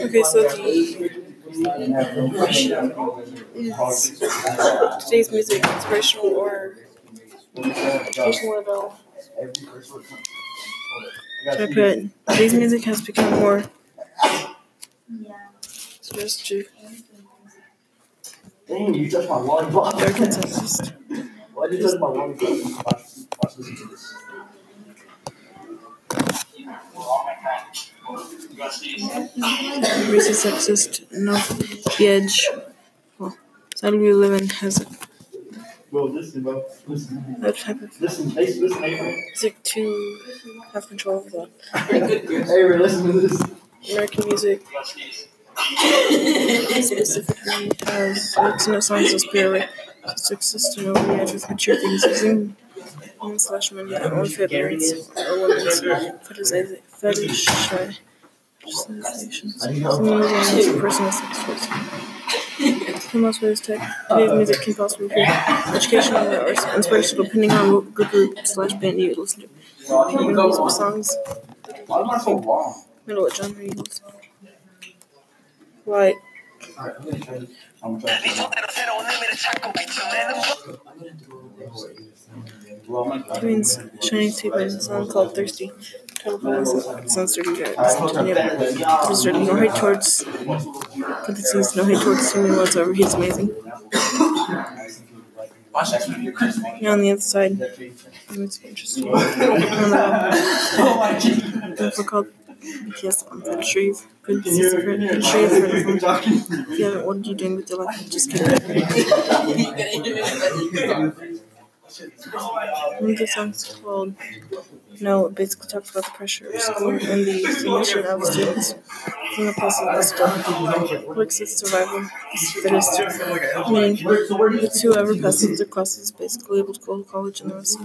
Okay, so the is today's music inspirational or educational at all? Should I put today's music has become more suggestive Dang, you touched my lollipop. or consensus? Why did you touch my lollipop? Watch listen to this. Racist, sexist, no, the edge. Well, society we live in has Bro, listen, bro. Listen. that type of Listen, listen, music to have control of that. Hey, listen to this. American music specifically has lyrics in it songs that spirit sexist and over the edge with mature things using women/men or feelings or women's fetishizations. Some of them personal sex toys. The most ways today's music can possibly be educational or inspirational depending on what group/band you listen to. Music songs. Why am I so long? Middle what genre you listen to. Like Alright, I'm gonna try this. I'm gonna try Twins Shining Tape and a song called Thirsty. Telephone sounds dirty guys. Dirty. No hate towards parentheses, no hate towards human whatsoever. He's amazing. Yeah, on the other side, it's interesting. Difficult. Yes, I'm pretty sure you've been if you haven't, what are you doing with your life? Just kidding. The song's called No, it basically talks about the pressure of school and the submission of students from the possible works as survival is fittest. Meaning, it's whoever passes the classes is basically able to go to college and the rest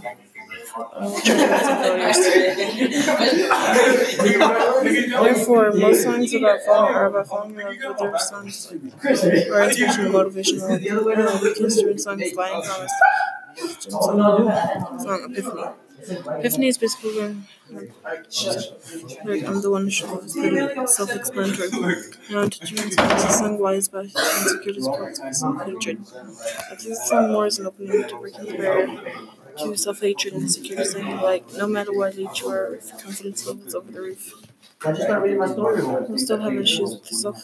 Therefore, most songs are about falling in love with their songs or inspirational, motivational. Because during songs Lying Promise, song Epiphany. Epiphany is basically when I'm the one who should is pretty self-explanatory. To the song lies about insecurities, self-hatred. I think the song more is an opening to breaking the barrier to self-hatred and insecurity, saying like, no matter what age you are, if your confidence level is over the roof, you'll still have issues with yourself.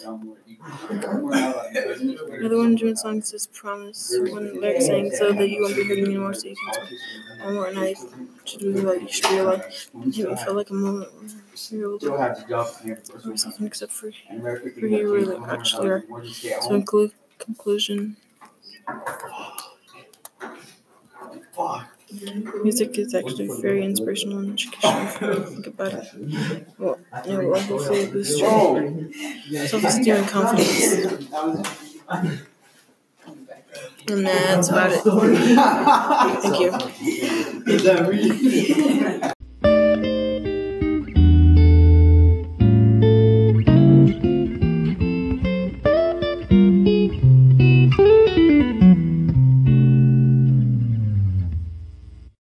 Another one doing songs is Promise, when lyrics saying so that you won't be hurting anymore, so you can tell one more night to do what you should be alive. You feel like a moment where you're able to do yourself except for who you really actually are. So in conclusion, music is actually very inspirational and educational if you really think about it. Well, hopefully it boosts your self-esteem and confidence. And that's about it. Thank you.